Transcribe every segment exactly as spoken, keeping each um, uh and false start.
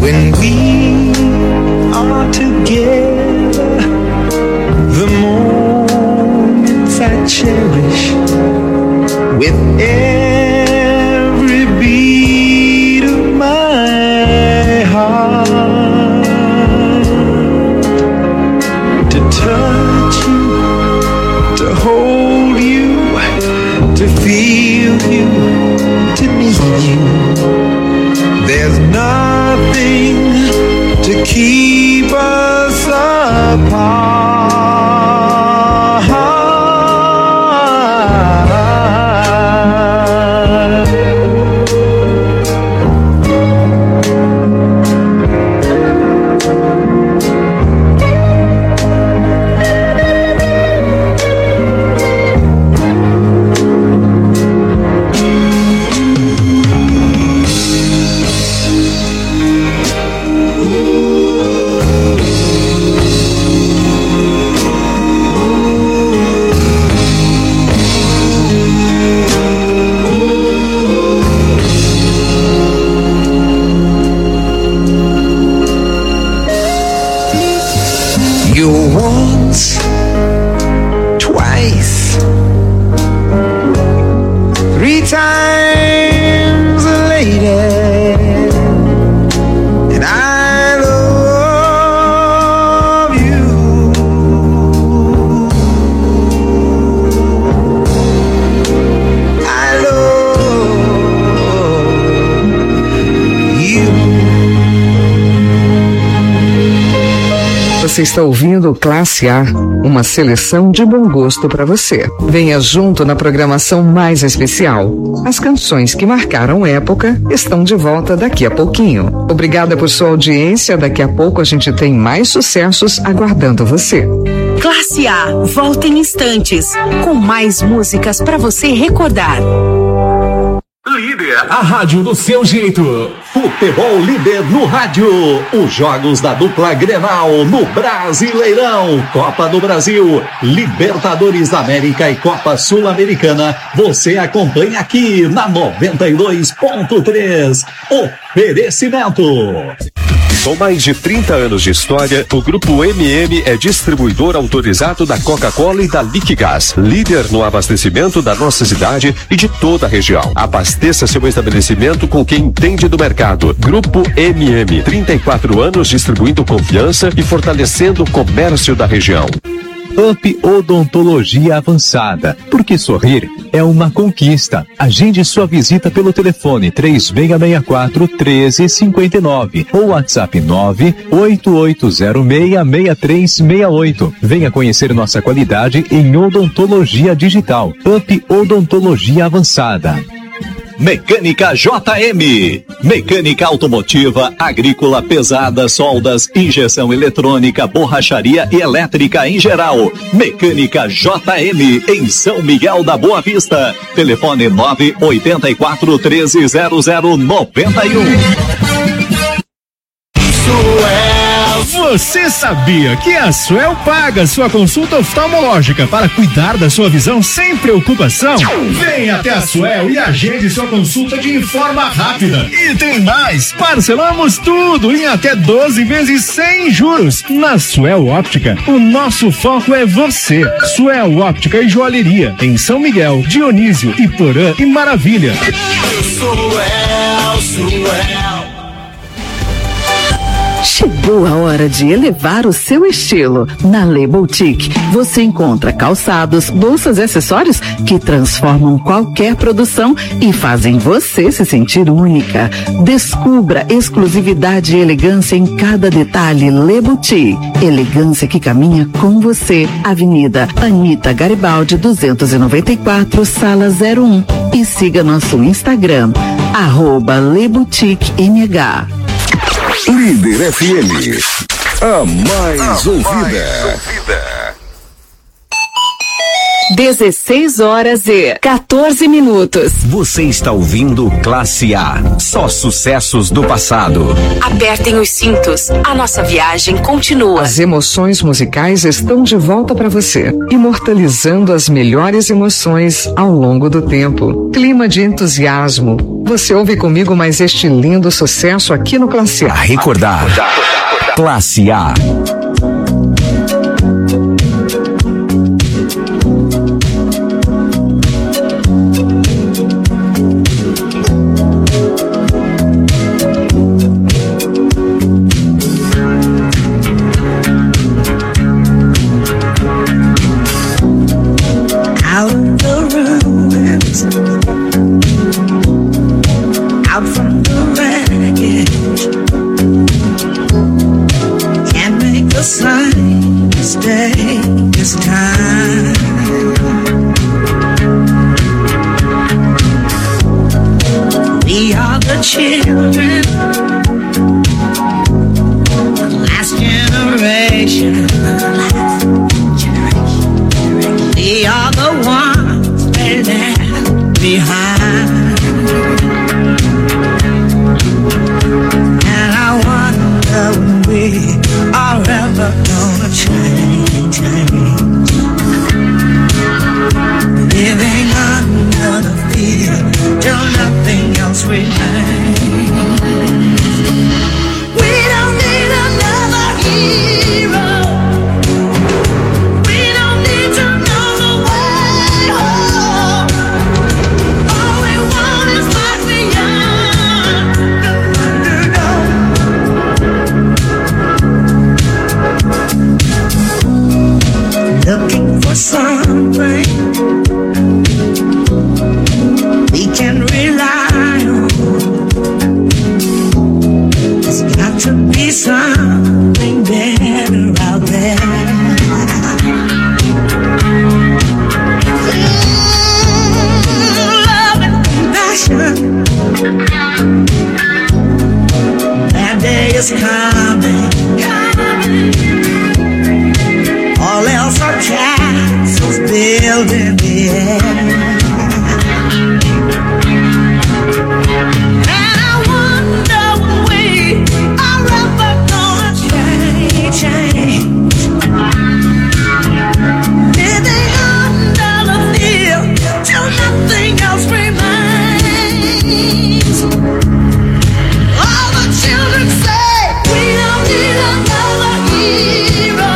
When we are together, the moments I cherish with every beat of my heart. To touch you, to hold you, to feel you, to need you. There's nothing to keep us apart. Once, twice, three times a lady, and I love you. I love you. Você está ouvindo Classe A, uma seleção de bom gosto para você. Venha junto na programação mais especial. As canções que marcaram época estão de volta daqui a pouquinho. Obrigada por sua audiência. Daqui a pouco a gente tem mais sucessos aguardando você. Classe A, volta em instantes, com mais músicas para você recordar. Líder, a rádio do seu jeito. Futebol Líder no rádio. Os jogos da dupla Grenal no Brasileirão, Copa do Brasil, Libertadores da América e Copa Sul-Americana. Você acompanha aqui na noventa e dois ponto três. Oferecimento. Com mais de trinta anos de história, o Grupo M M é distribuidor autorizado da Coca-Cola e da Liquigás, líder no abastecimento da nossa cidade e de toda a região. Abasteça seu estabelecimento com quem entende do mercado. Grupo M M, trinta e quatro anos distribuindo confiança e fortalecendo o comércio da região. Up Odontologia Avançada, porque sorrir é uma conquista. Agende sua visita pelo telefone três seis seis quatro, um três cinco nove ou WhatsApp nove oito oito zero seis, seis três seis oito. Venha conhecer nossa qualidade em odontologia digital. Up Odontologia Avançada. Mecânica J M, mecânica automotiva, agrícola pesada, soldas, injeção eletrônica, borracharia e elétrica em geral. Mecânica J M em São Miguel da Boa Vista. Telefone nove oito quatro, um três zero zero nove um. Você sabia que a Suel paga sua consulta oftalmológica para cuidar da sua visão sem preocupação? Venha até a Suel e agende sua consulta de forma rápida. E tem mais! Parcelamos tudo em até doze vezes sem juros. Na Suel Óptica, o nosso foco é você. Suel Óptica e Joalheria, em São Miguel, Dionísio, Iporã e Maravilha. Suel, Suel. Chegou a hora de elevar o seu estilo. Na Le Boutique, você encontra calçados, bolsas e acessórios que transformam qualquer produção e fazem você se sentir única. Descubra exclusividade e elegância em cada detalhe. Le Boutique, elegância que caminha com você. Avenida Anita Garibaldi duzentos e noventa e quatro, sala zero um. E siga nosso Instagram, arroba Le Boutique M H. Líder F M, a mais, a ouvida. mais ouvida. dezesseis horas e quatorze minutos. Você está ouvindo Classe A. Só sucessos do passado. Apertem os cintos. A nossa viagem continua. As emoções musicais estão de volta para você, imortalizando as melhores emoções ao longo do tempo. Clima de entusiasmo. Você ouve comigo mais este lindo sucesso aqui no Classe A. A recordar. Classe A. Children, the last generation, we are the ones they left behind. And I wonder when we are ever gonna change, change. Living under the fear till nothing else remains. Looking for something we can rely on. There's got to be something better out there. Mm, love and compassion. That day is coming. All else are castles built in the air. And I wonder when we are ever gonna change, change. Living under the field till nothing else remains. All the children say we don't need another hero.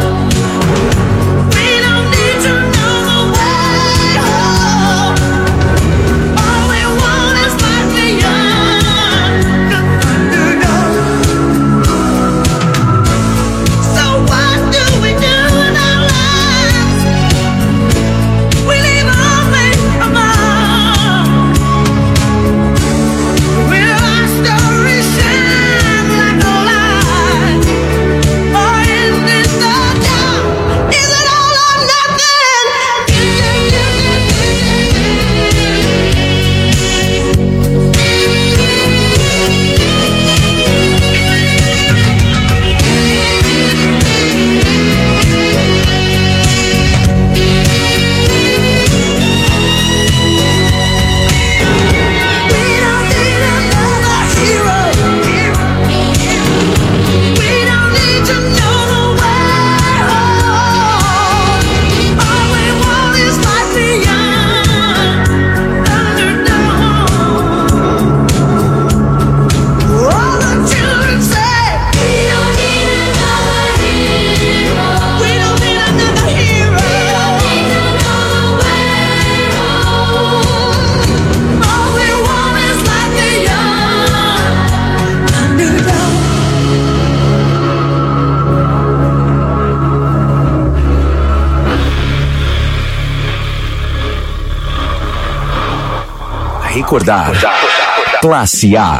Recordar. Classe A.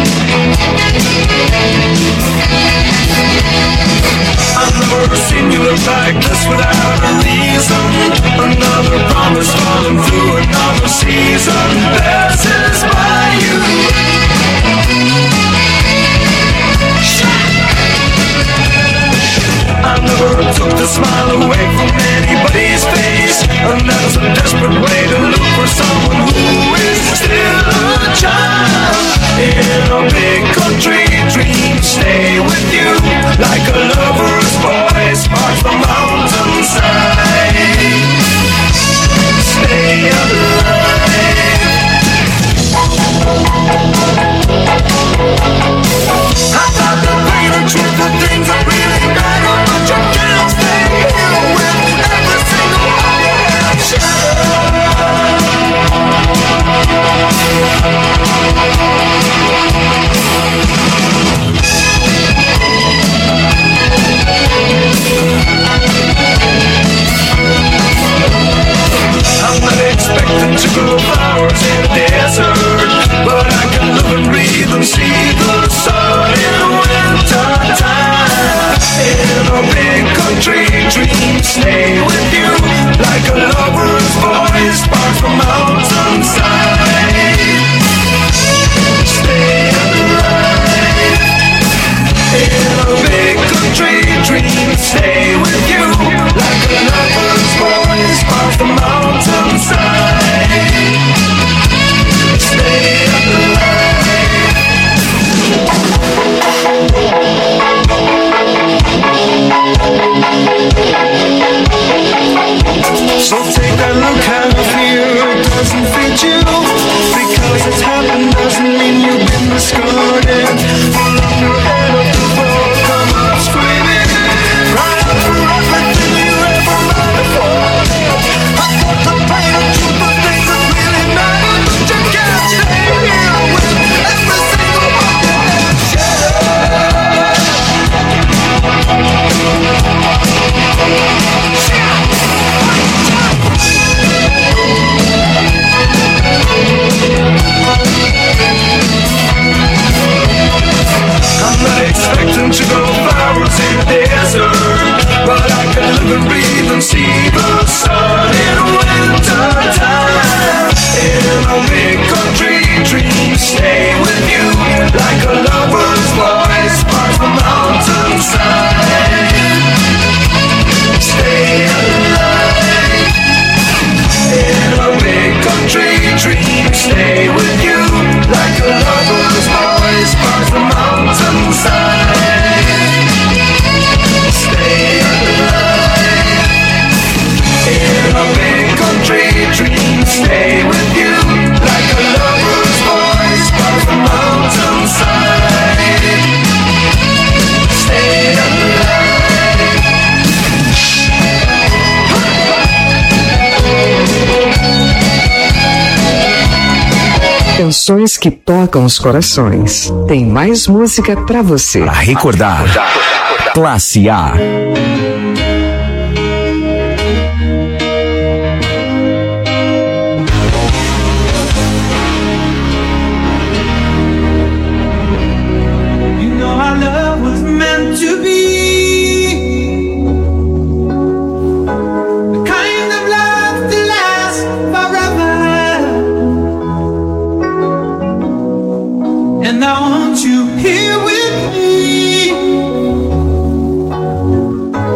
I've never seen you feel like this without a reason. Another promise falling through another season passes by you. I never took the smile away from anybody's face, and that's a desperate way to look for someone who is still a child. In a big country, dreams stay with you like a lover's voice marks the mountainside. Stay alive. I thought the pain and truth of things are really matter, but you can't stay here with every single one you have shattered. I'm not expecting to grow flowers in a desert, but I can live and breathe and see the sun in winter time. In a big country, dreams stay with you like a lover's voice sparks the mountainside. Stay alive. In a big country, dreams stay with you like a lover's voice sparks the mountainside. Stay alive. So take that look out of here, it doesn't fit you. Because it's happened doesn't mean you've been discarded. Pull up your head up the floor, come up screaming, right up for everything you ever loved before. I thought the pain and truth of things that really matter, but you can't stay here with every single one you have shattered. I'm not expecting to grow flowers in a desert, but I can live and breathe and see the sun in winter time. In a big country, dreams stay with you like a lover's voice sparks the mountainside. Stay alive. In a big country, dreams stay with you like a lover's voice sparks the mountainside. Stay alive. In a big country, dreams stay with you like a lover's voice sparks the mountainside. Stay alive. Canções que tocam os corações. Tem mais música pra você. Pra recordar. Classe A. You know our love was meant to be the kind of love that lasts forever. And I want you here with me.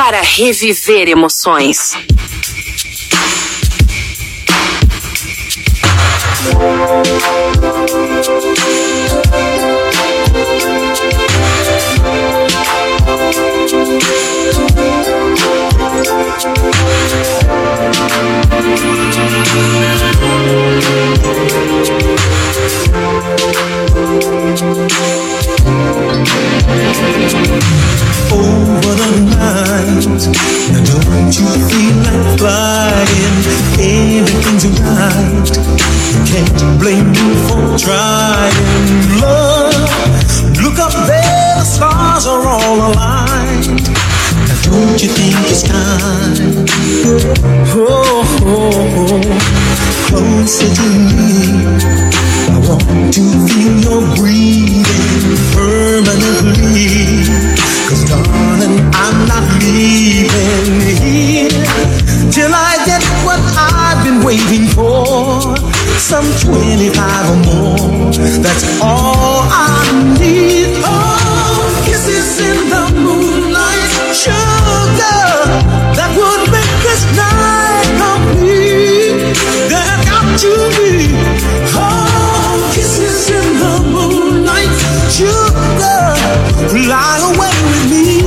para reviver emoções. Over the night, now don't you feel like flying? Everything's right. You can't blame me for trying. Love, look up there, the stars are all aligned. Now don't you think it's time? Oh, oh, oh, closer to me. I want to feel your breathing permanently. Cause darling, I'm not leaving here till I get what I've been waiting for. Some twenty-five or more, that's all I need. Oh, kisses in the moonlight, sugar, that would make this night complete. There got to be, oh, kisses in the moonlight, sugar, fly away with me.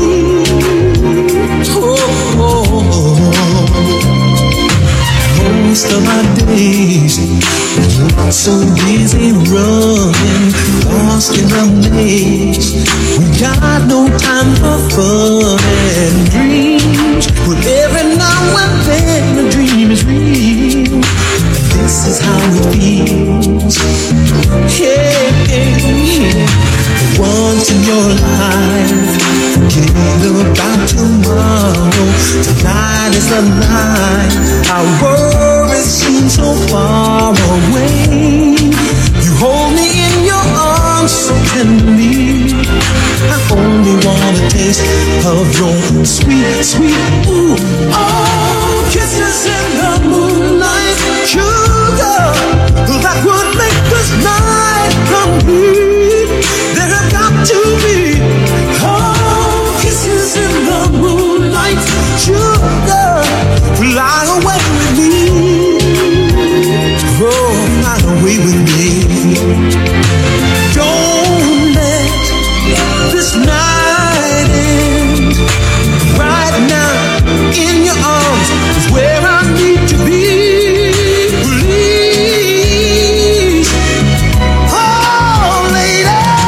Oh, oh, oh. Most of my days, we're so busy running, lost in a maze. We got no time for fun and dreams, but every now and then a dream is real. This is how it feels. Yeah, yeah. Once in your life, forget about tomorrow. Tonight is the night. Our worries seem so far away. You hold me in your arms so tenderly. I only want a taste of your sweet, sweet ooh. Oh, kisses in the moonlight, sugar, that would make this night complete. There have got to be, oh, kisses in the moonlight, sugar, fly away with me. Oh, fly away with me. Don't let this night end. Right now, in your arms is where I need to be. Please, oh, lady,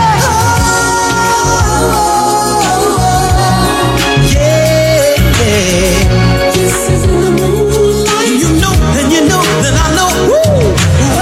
oh, yeah. Kisses in the moonlight. You know, and you know that I know. Woo.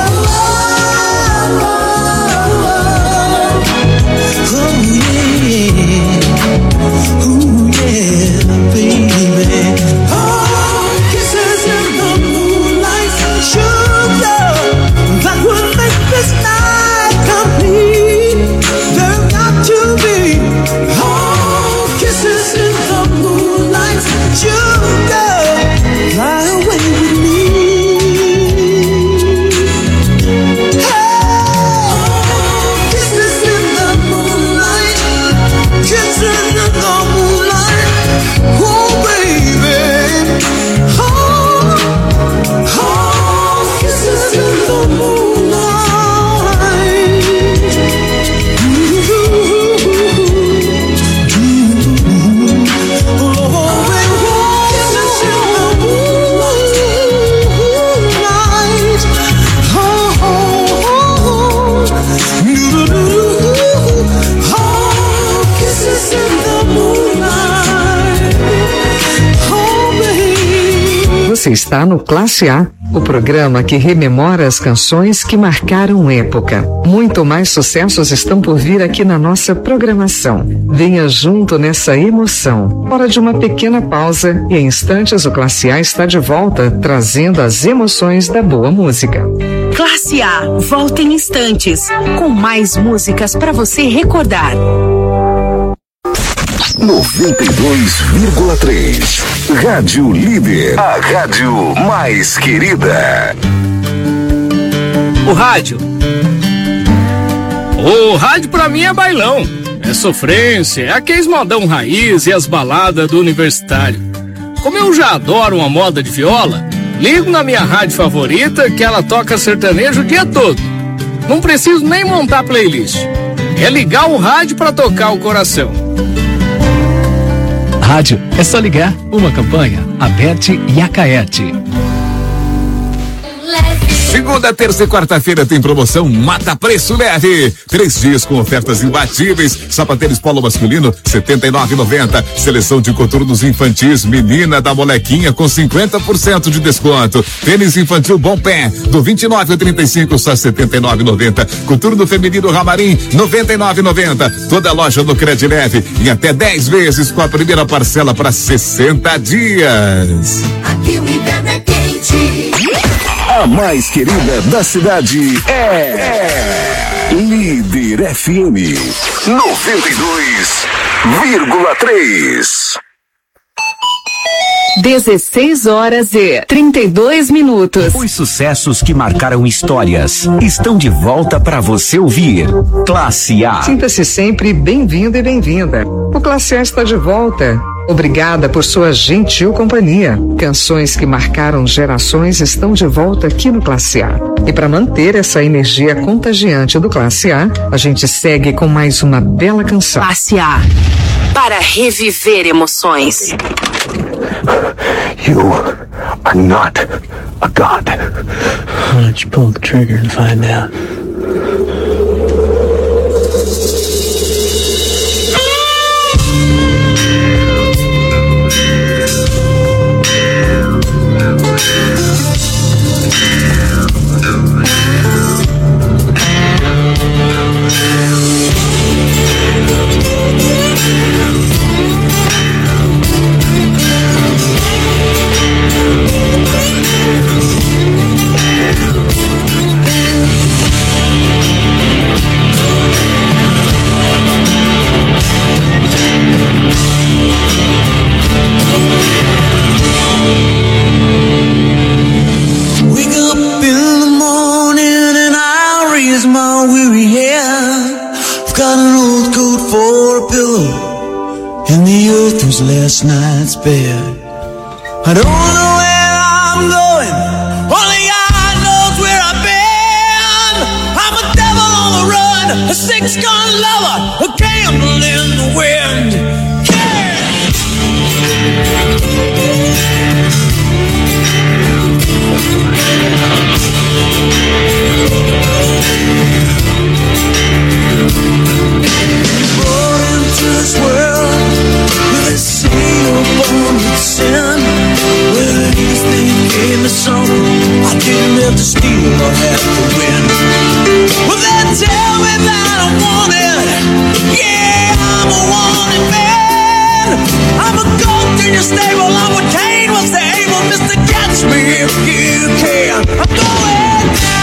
Você está no Classe A, o programa que rememora as canções que marcaram época. Muito mais sucessos estão por vir aqui na nossa programação. Venha junto nessa emoção. Hora de uma pequena pausa e em instantes o Classe A está de volta, trazendo as emoções da boa música. Classe A, volta em instantes, com mais músicas para você recordar. noventa e dois vírgula três Rádio Líder, a rádio mais querida. O rádio. O rádio pra mim é bailão. é sofrência, é aqueles modão raiz e as baladas do universitário. Como eu já adoro uma moda de viola, ligo na minha rádio favorita que ela toca sertanejo o dia todo. Não preciso nem montar playlist. É ligar o rádio pra tocar o coração. Rádio, é só ligar. Uma campanha, Aberte e Acaete. Segunda, terça e quarta-feira tem promoção Mata Preço Leve. Três dias com ofertas imbatíveis. Sapatênis polo masculino, setenta e nove reais e noventa centavos. Seleção de coturnos infantis, menina da molequinha com cinquenta por cento de desconto. Tênis infantil Bom Pé, do vinte e nove ao trinta e cinco, só setenta e nove reais e noventa centavos. Coturno feminino Ramarim, noventa e nove reais e noventa centavos. Toda loja no Cred Leve em até dez vezes com a primeira parcela para sessenta dias. Aqui o inverno é quente. A mais querida da cidade é, é Líder F M noventa e dois vírgula três. dezesseis horas e trinta e dois minutos. Os sucessos que marcaram histórias estão de volta para você ouvir. Classe A. Sinta-se sempre bem-vindo e bem-vinda. O Classe A está de volta. Obrigada por sua gentil companhia. Canções que marcaram gerações estão de volta aqui no Classe A. E para manter essa energia contagiante do Classe A, a gente segue com mais uma bela canção. Classe A. Para reviver emoções. You are not a god. Why don't you pull the trigger and find out? Last night's bed. I don't know where I'm going, only God knows where I've been. I'm a devil on the run, a six-gun lover, a gambler in the wind. Born into this world with a seal born with sin. Well, at least they gave me something I didn't have to steal or have to win. Well, they tell me that I'm wanted. Yeah, I'm a wanted man. I'm a goat in your stable. I'm what Cain was to Abel. Mister Catch me if you can. I'm going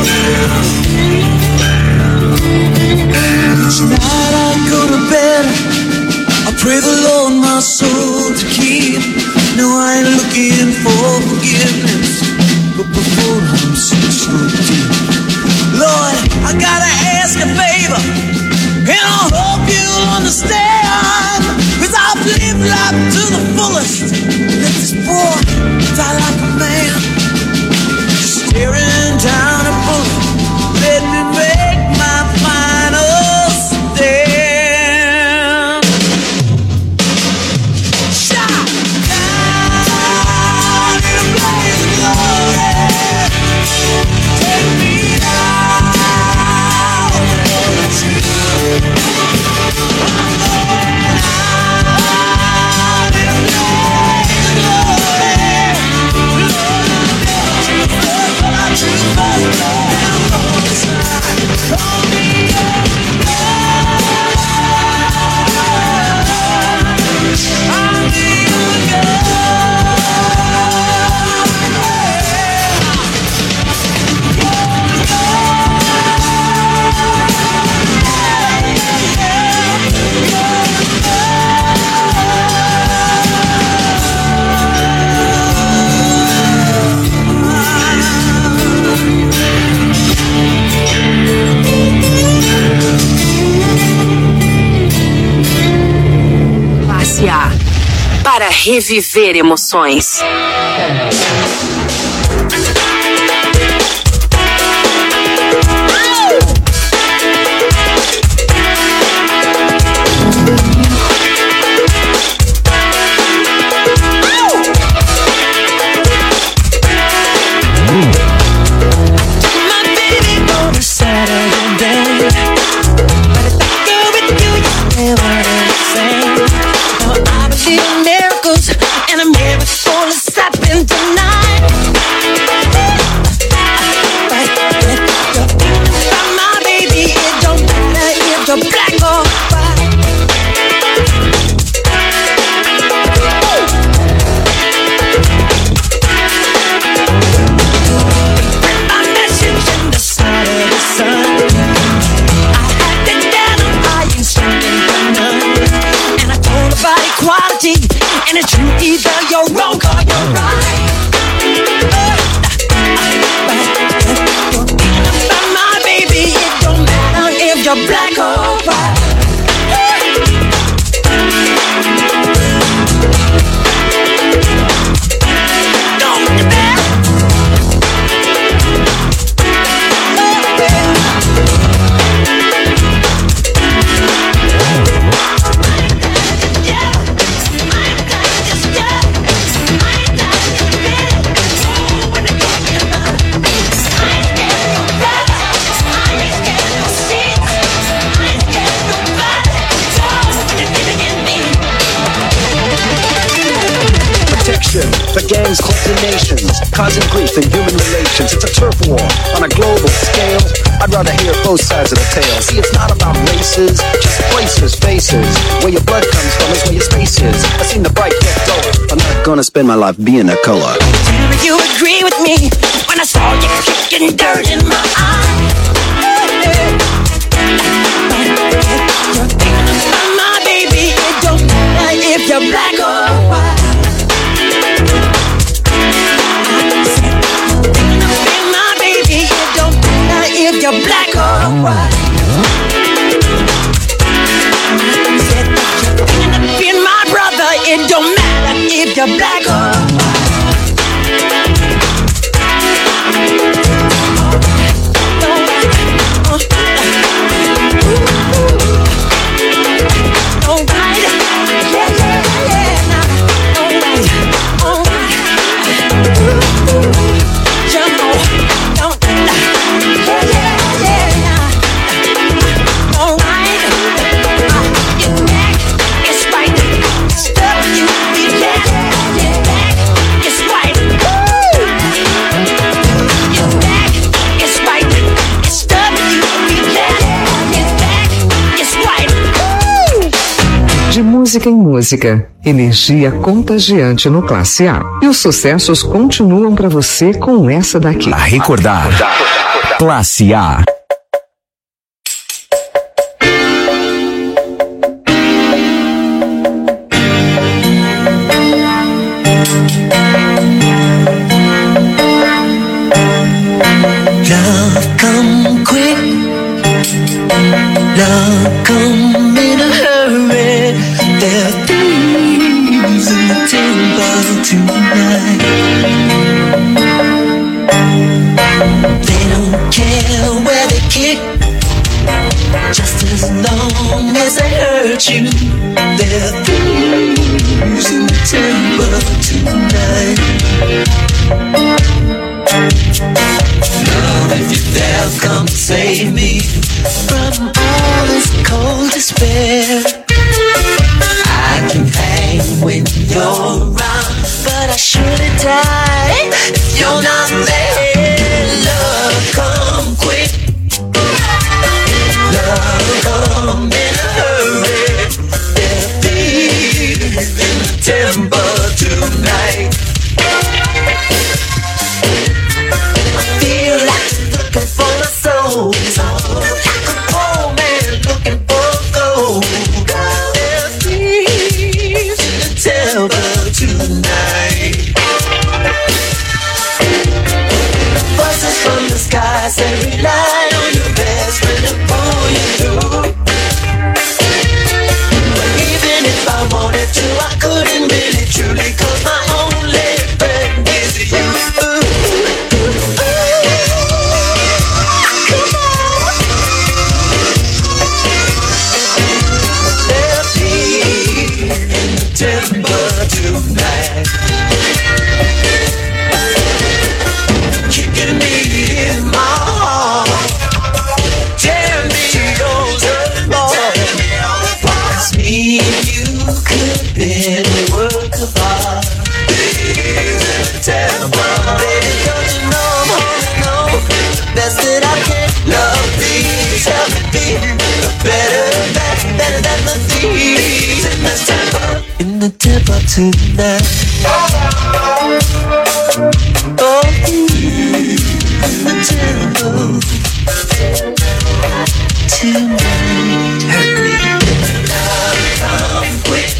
Each night I go to bed, I pray the Lord my soul to keep. No, I ain't looking for forgiveness, but before I'm six foot deep. Lord, I gotta ask a favor, and I hope you'll understand, 'cause I've lived life to the fullest. Let this boy die like a man, staring down a bullet. Let me make my final stand. Shot down in a blaze of glory. Take me out for the truth. I'm going out in a blaze of glory. Lord, but I choose my love on the side. Call me up. I'm the Classe A, para reviver emoções. My baby on a Saturday, but if I go with you, you never understand. Now I believe in miracles, and a miracle is happening tonight. But if you're thinking about my baby, it don't matter if you're black or white. My message in the side of the sun. I had it down, I ain't singing for none. And I told about equality, and it's true, either you're wrong or you're right. But if you're thinking about my baby, it don't matter if you're black or white. Don't get back. Protection for gangs, clubs, and nations, causing grief in human relations. It's a turf war on a global scale. I'd rather hear both sides of the tale. See, it's not about races, just places, faces. Where your blood comes from is where your space is. I seen the bright get duller. I'm not gonna spend my life being a color. Tell me you agree with me when I saw you kicking dirt in my eye. You're thinking about my baby, it don't matter if you're black or white. If you're black or white, said that you're thinking of being my brother. It don't matter if you're black or música em música, energia contagiante no Classe A. E os sucessos continuam pra você com essa daqui. A recordar. Classe A. Love come quick, love come in a hurry. There are thieves in the temple tonight. They don't care where they kick, just as long as they hurt you. There are thieves in the temple tonight. Lord, if you're there, come save me from all this cold despair. I can hang when you're around, but I surely die if you're not there. Love, come quick. Love, come in a hurry. There'll be in the temple tonight. Say rely on your best friend to pull you through. But even if I wanted to, I couldn't really truly, 'cause my only friend is you. Ooh, ooh, come on. There'll be in the temple tonight. Kicking me in my any work of art. Baby, don't you know I'm holding on the best that I can. Love, please help me be better, better, better than the thieves in the temple, in the temple tonight. Oh, in the temple tonight. Hurt me. Love, come quick.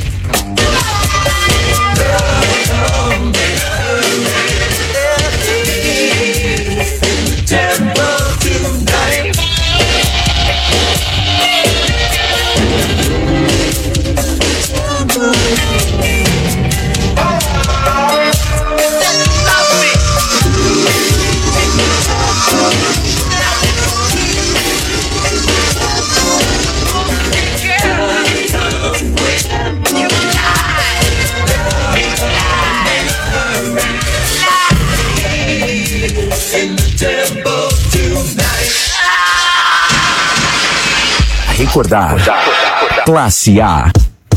Recordar. Classe A.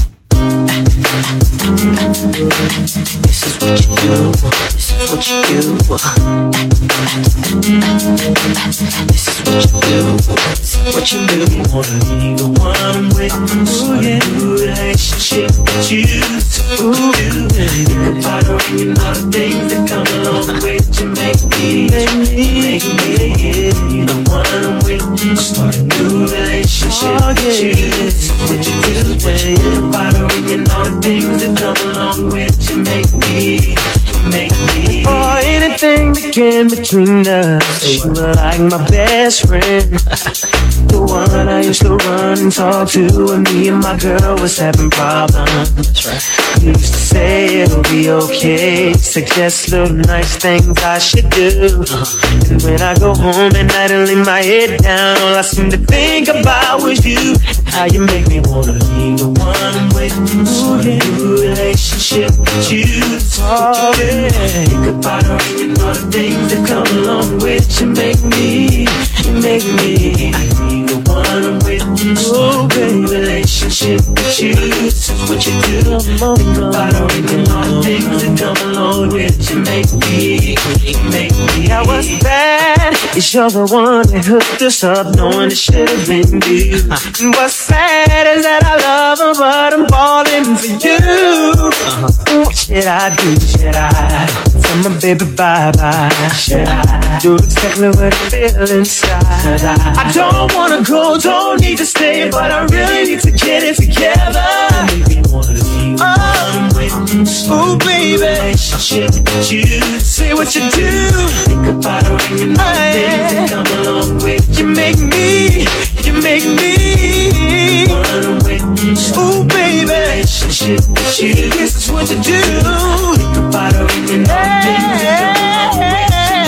This is what you do. This is what you do. This is what you do. This is what you do. You wanna be the one with a new relationship with you. Ooh, you can find her and you know the things that come along with you. Make me, make me the one with. Start a new relationship with you. This is what you do. You can find her and you know the things that come along with you. Make me, make me. Oh, anything that came between us. You were like my best friend. The one I used to run and talk to when me and my girl was having problems. That's right. You used to say it'll be okay, suggest little nice things I should do. And when I go home at night and lay my head down, all I seem to think about was you. How you make me wanna be the one with a new relationship with you. Oh, yeah. Think about her and you know the things that come along with you. Make me, you make me be the one with a new relationship with you. This is what you do. Think about her and you know the things that come along with you. Make me, make me. I was bad, 'Cause you're the one that hooked us up, knowing it should have been you. What's sad is that I love her, but I'm falling for you. Uh-huh. What should I do? Should I tell my baby bye-bye? Should I do exactly what I feel inside? I, I don't wanna go, don't need to stay, but I really need to get it together. Oh, oh baby, relationship with you. Say what you do. Think about it when you know things that come along with you. Make me, you make me wanna witness. Oh baby, relationship with you. This is what you do. Think about it when you know things that come along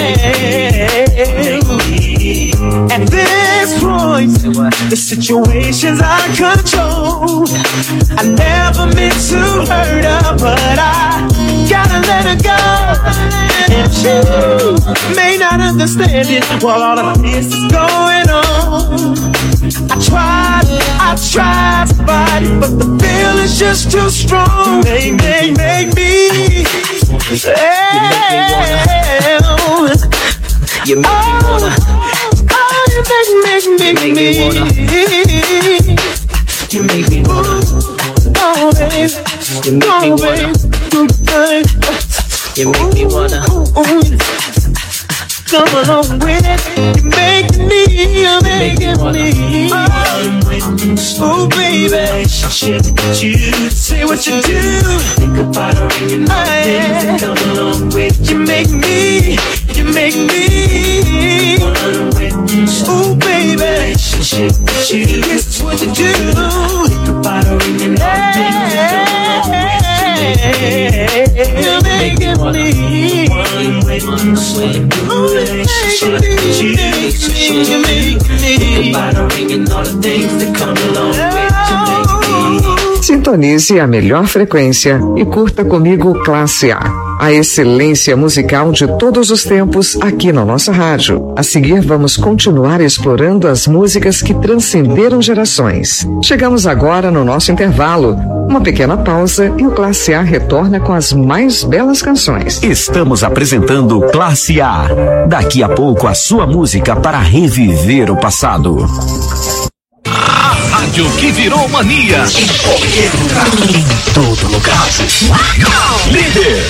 with you. At this point, the situation's out of control. I never meant to hurt her, but I gotta let her go. And you may not understand it while all of this is going on. I tried, I tried to fight it, but the feeling's just too strong. Make, make, make me. You make me wanna. You make, make, make, make me wanna. You make me wanna. Oh baby, you make me wanna. You make me wanna. Come along with it. You make me, you make me. Oh baby, relationship with you. Say what you do. Think about it when you know things that come along with you. Make me, you make me. Oh baby, relationship with you. This is what you do. Think about it when you know things that come along with you. You make me. Sintonize a melhor frequência e curta comigo Classe A, a excelência musical de todos os tempos aqui na nossa rádio. A seguir vamos continuar explorando as músicas que transcenderam gerações. Chegamos agora no nosso intervalo, uma pequena pausa e o Classe A retorna com as mais belas canções. Estamos apresentando Classe A. Daqui a pouco a sua música para reviver o passado. A rádio que virou mania em qualquer lugar, em todo lugar. Líder.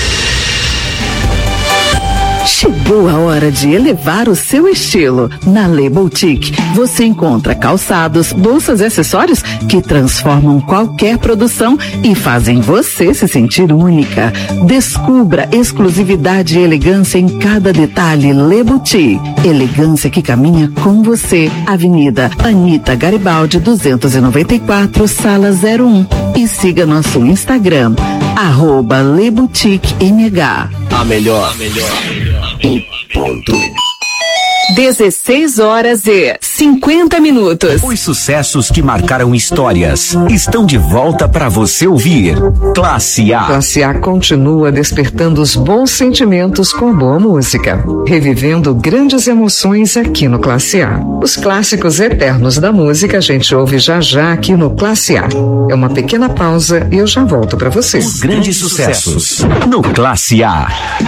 Chegou a hora de elevar o seu estilo. Na Le Boutique, você encontra calçados, bolsas e acessórios que transformam qualquer produção e fazem você se sentir única. Descubra exclusividade e elegância em cada detalhe. Le Boutique, elegância que caminha com você. Avenida Anita Garibaldi duzentos e noventa e quatro, sala zero um. E siga nosso Instagram, arroba Le Boutique M H. A melhor, a melhor. Ponto. dezesseis horas e cinquenta minutos. Os sucessos que marcaram histórias estão de volta para você ouvir. Classe A. Classe A continua despertando os bons sentimentos com boa música, revivendo grandes emoções aqui no Classe A. Os clássicos eternos da música a gente ouve já já aqui no Classe A. É uma pequena pausa e eu já volto para vocês. Os grandes sucessos no Classe A.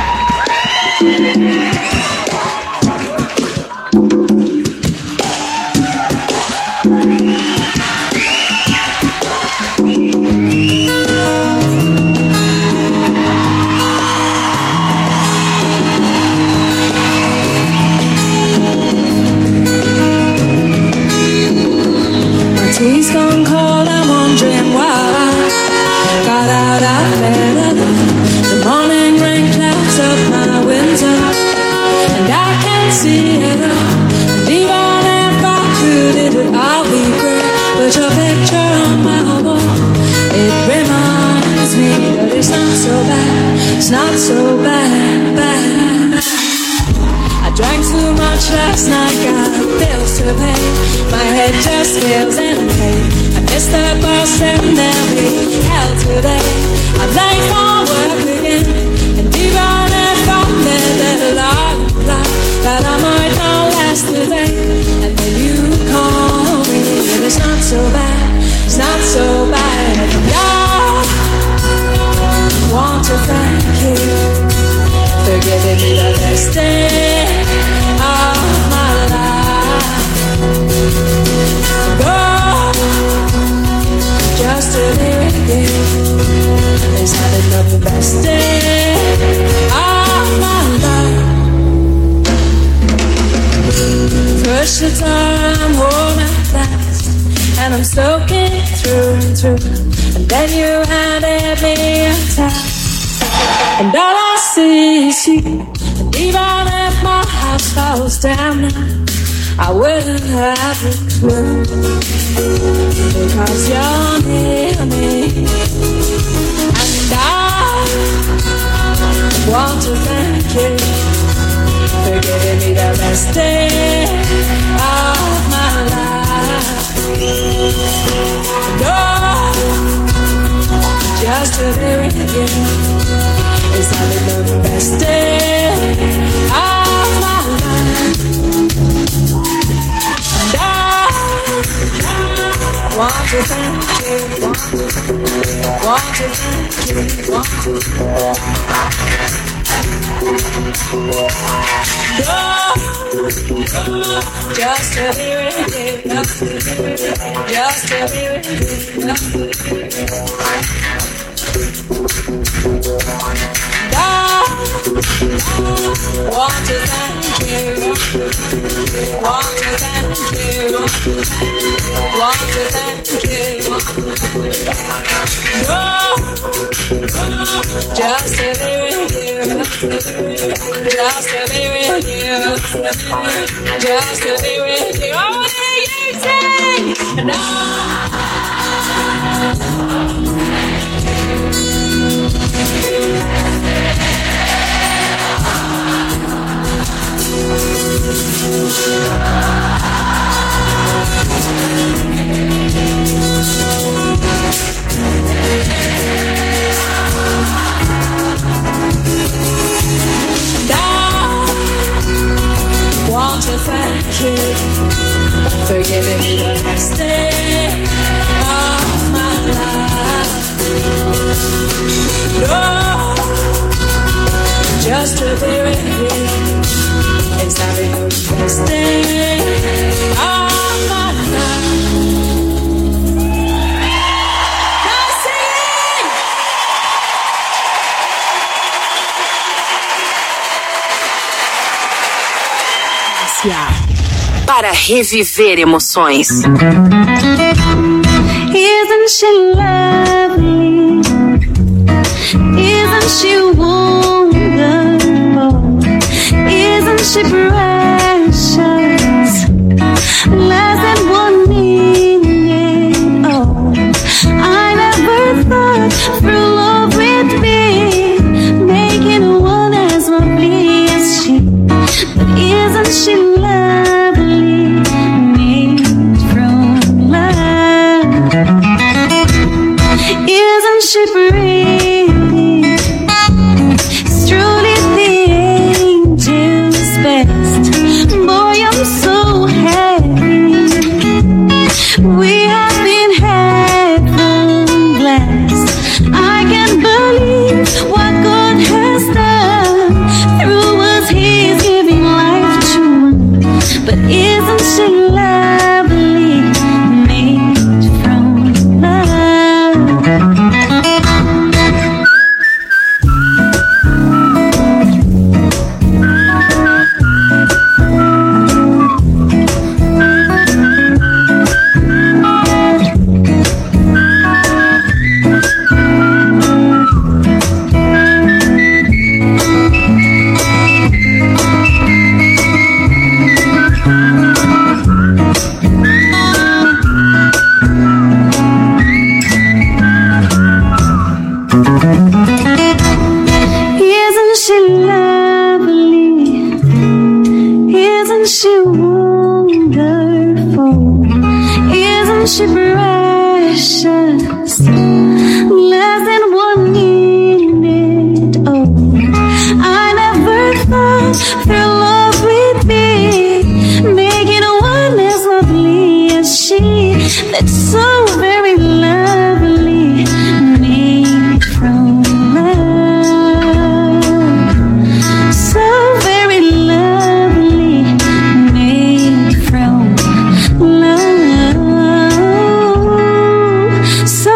Tea's gone cold, I'm wondering why. Got out of bed, the morning rain clouds up my window, and I can't see it all. And even if I could, it would all be great. But your picture on my wall, it reminds me that it's not so bad, it's not so bad, bad. I drank too much last night, got bills to pay. My head just feels empty. I missed the bus and there'll be hell today. I'm late for work again, and even if I'm there, there's a lot of life that I might not last today. And then you call me, and it's not so bad, it's not so bad. And I want to thank you for giving me the best day of my Precious I'm holding fast, and I'm soaking through and through. And then you handed me a towel, and all I see is you. And even if my house falls down now, I wouldn't have a clue, because you're near me. And I want to thank you for giving me the best day of my life. And oh, just to be with you is having the best day of my life. And I want to thank you, want to thank you, want to go, just to be with you, just to be with you, just to be with you, just to be with you. I want to thank you, want to thank you, want to thank you. Go, just to be with you, just to be with you, just to be with you. Oh, what do you say? No. Want to thank you for giving me the best day of my life. No, just to be with you is having the best day of my life. Now sing! Para reviver emoções. Isn't she lovely? Isn't she wonderful? Isn't she precious? Less than one minute. Oh, I never thought through love with me, making one as lovely as she. But isn't she lovely, made from love? Isn't she pretty? It's truly the angel's best. Boy, I'm so happy. We have been heaven blessed. I can't believe what God has done. Through us, He's giving life to one. But isn't she lovely, made from love? Isn't she lovely? Isn't she wonderful? Isn't she precious? Less than one minute. Oh, I never thought through love with me, making one as lovely as she. That's so very lovely, made from love. So very lovely, made from love. So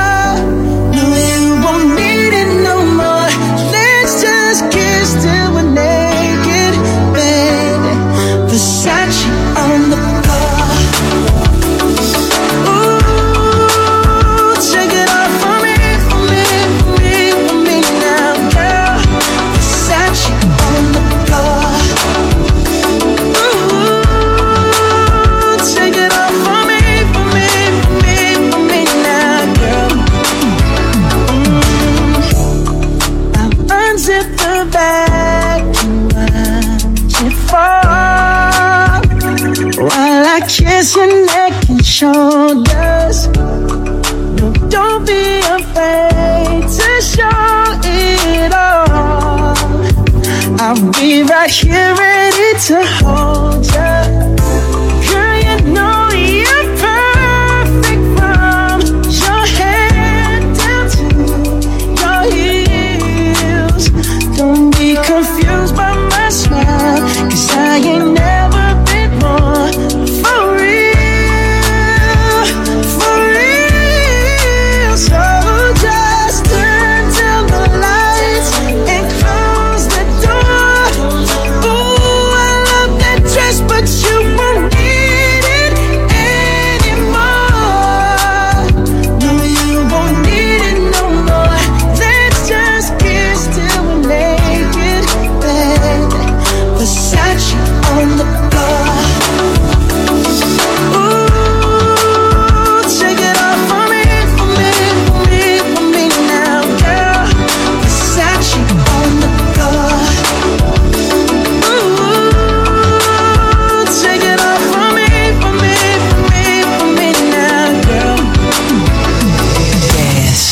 just your neck and shoulders. No, don't be afraid to show it all. I'll be right here ready to hold you. Girl, you know you're perfect from your head down to your heels. Don't be confused by my smile, 'cause I ain't never been more for real, for real. So just turn down the lights and close the door. Ooh, I love that dress, but you won't need it anymore. No, you won't need it no more. Let's just kiss till we're naked, bed, Versace on the floor. Ooh, take it off for me, for me, for me, for me now, girl. Versace on the floor. Ooh, take it off for me, for me, for me, for me now, girl. Yes.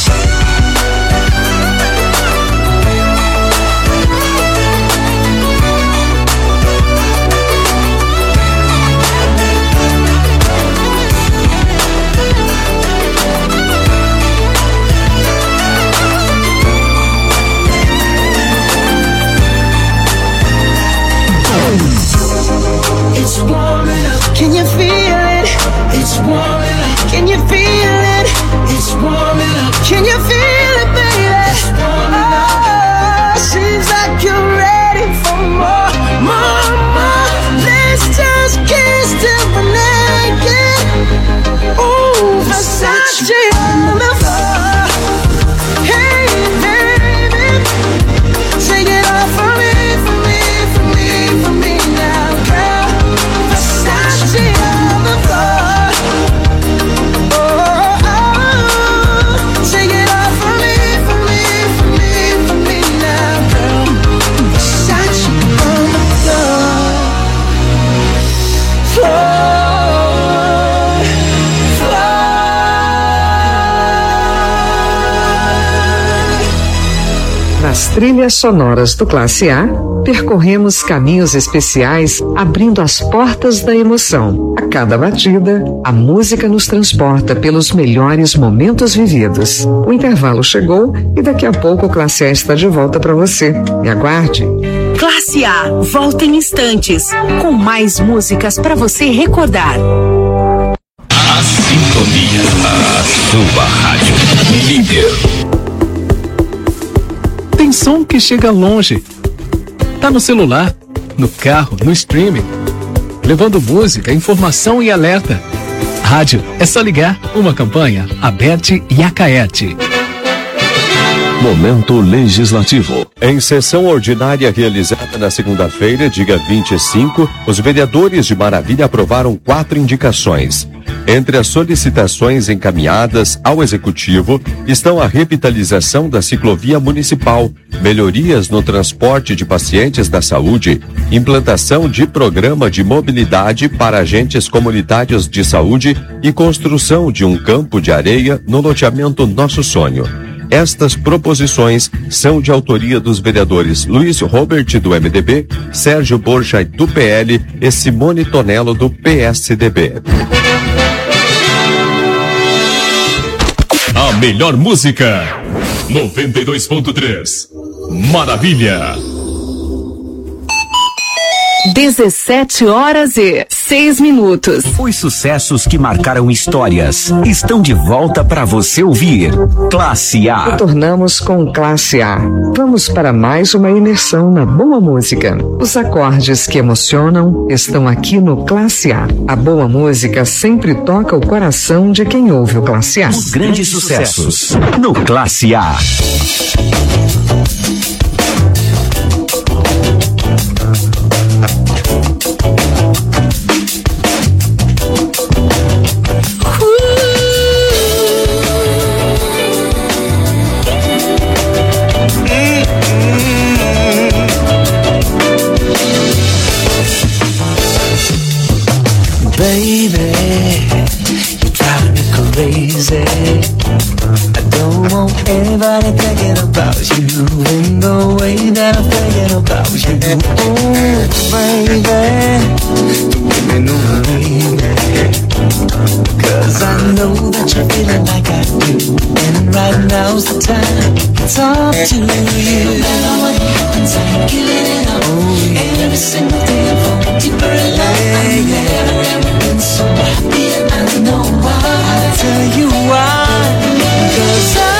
It's warming up. Can you feel it? It's warming up. Can you feel it? It's warming up. Can you feel it, baby? It's warming up. Oh, seems like you're ready for more, more, more. Let's just kiss till we're naked. Ooh, Versace on the floor. Hey, baby, take it off for me, for me, for me, for me now, girl. Versace on the floor. Oh, oh, take it off for me, for me, for me, for me now, girl. Versace on the floor. Floor, floor. Nas trilhas sonoras do Classe A, percorremos caminhos especiais, abrindo as portas da emoção. A cada batida, a música nos transporta pelos melhores momentos vividos. O intervalo chegou e daqui a pouco o Classe A está de volta para você. Me aguarde. Classe A, volta em instantes, com mais músicas para você recordar. A sintonia, a sua rádio líder. Tem som que chega longe. Tá no celular, no carro, no streaming. Levando música, informação e alerta. Rádio, é só ligar. Uma campanha, Aberte e Acaete. Momento Legislativo. Em sessão ordinária realizada na segunda-feira, dia vinte e cinco, os vereadores de Maravilha aprovaram quatro indicações. Entre as solicitações encaminhadas ao Executivo estão a revitalização da ciclovia municipal, melhorias no transporte de pacientes da saúde, implantação de programa de mobilidade para agentes comunitários de saúde e construção de um campo de areia no loteamento Nosso Sonho. Estas proposições são de autoria dos vereadores Luiz Robert, do M D B, Sérgio Borja, do P L e Simone Tonello, do P S D B. A melhor música, noventa e dois ponto três. Maravilha. dezessete horas e seis minutos. Os sucessos que marcaram histórias estão de volta para você ouvir. Classe A. Retornamos com Classe A. Vamos para mais uma imersão na boa música. Os acordes que emocionam estão aqui no Classe A. A boa música sempre toca o coração de quem ouve o Classe A. Os grandes sucessos no Classe A. Baby, I don't want anybody thinking about you in the way that I'm thinking about you. Oh, baby, don't give me no baby, cause I know that you're feeling like I do, and right now's the time to talk to you. No matter what happens, I'm giving it up. Oh, yeah. Every single day I'm falling deeper in love. I've never ever been so happy, and I know why. I'll tell you why. Cause I,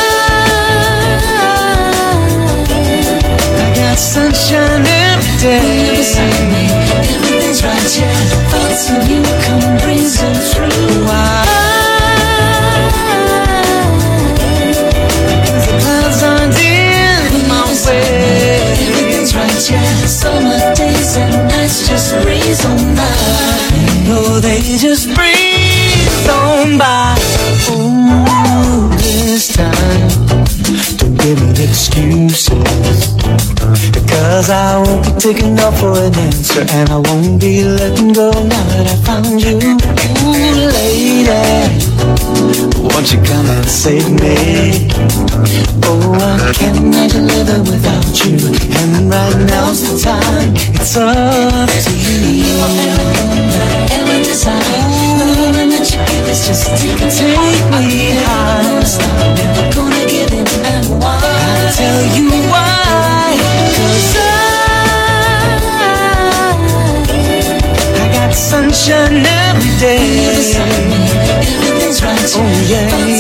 I got sunshine every day. Beside me, everything's right, yeah. Thoughts of you come breezing through. Why? Cause the clouds aren't in my way. Everything's right, yeah. Summer days and nights just breeze on by. You know they just breeze on by. Ooh, this time, don't give me excuses, because I won't be taking no for an answer, and I won't be letting go now that I found you. Ooh, lady, won't you come and save me? Oh, I can't imagine living without you, and right now's the time. It's up to you. You are everything that I ever desire. The loving that you give is just take it, take me high. I'm never gonna give in, and why? I'll tell you why. Cause I, I got sunshine every day. Everything's right, oh yeah.